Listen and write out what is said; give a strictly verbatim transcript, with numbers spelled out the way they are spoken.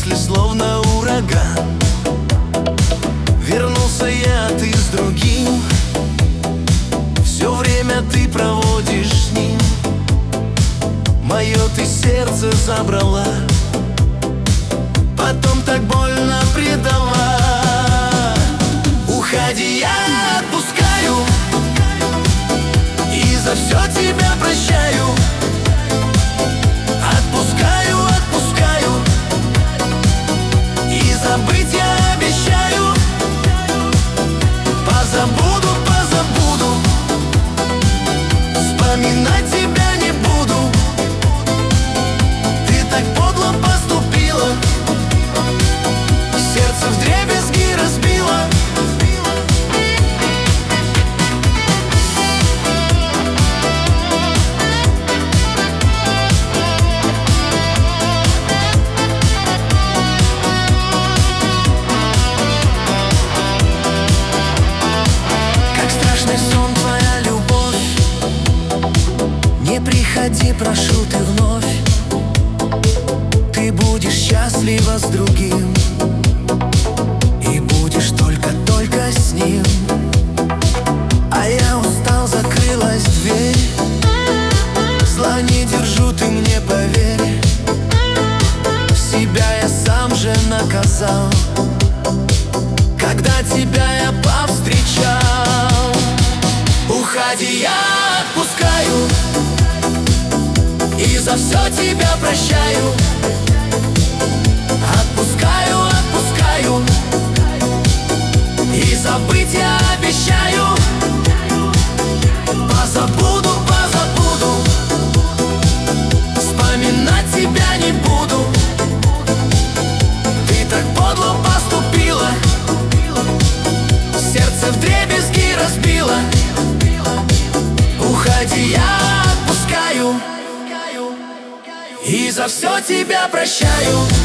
мысли словно ураган. Вернулся я, а ты с другим. Все время ты проводишь с ним. Мое ты сердце забрала, потом так больно предала. Уходи, я отпускаю, и за все тебя прощаю. Отпускаю, отпускаю, и забыть я обещаю. Позабуду, позабуду, вспоминать тебя не буду. Ты так подло поступила, сердце вдребезги разбила. Сон, твоя любовь. Не приходи, прошу, ты вновь. Ты будешь счастлива с другим, и будешь только-только с ним. А я устал, закрылась дверь. Зла не держу, ты мне поверь. Себя я сам же наказал, когда тебя я повстречал. Уходи, я отпускаю, и за все тебя прощаю. Отпускаю, отпускаю, и забыть я обещаю. Позабуду, позабуду, вспоминать тебя не буду. Ты так подло поступила, сердце вдребезги разбила. Уходи, я отпускаю, и за все тебя прощаю.